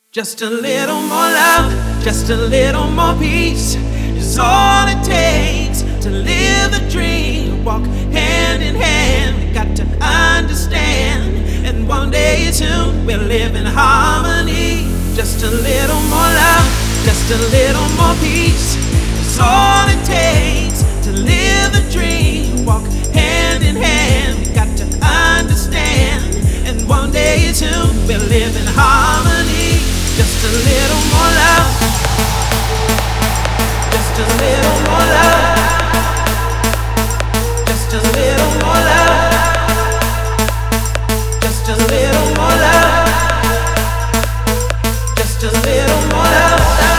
Just a little more love, just a little more peace is all it takes to live the dream. Walk hand in hand, we got to understand. And one day soon we'll live in harmony. Just a little more love, just a little more peace is all it takes to live the dream. Walk hand in hand, we got to understand. And one day soon we'll live in harmony. Just a little more love, just a little more love, just a little more love, just a little more love, just a little more love.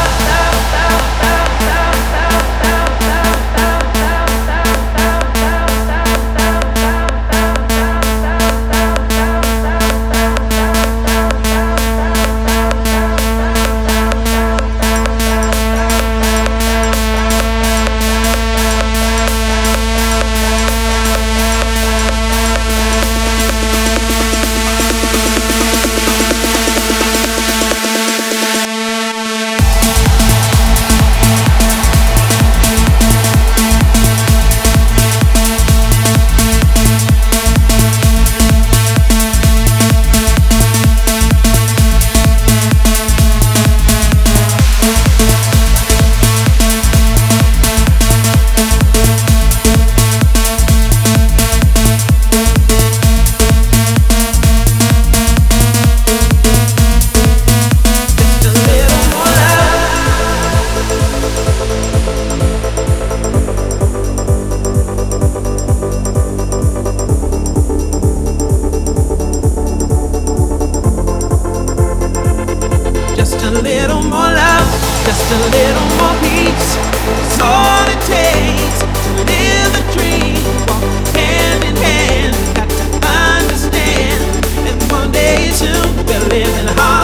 Just a little more love, just a little more peace. It's all it takes to live a dream. Walk hand in hand, got to understand. And one day soon we'll live in harmony.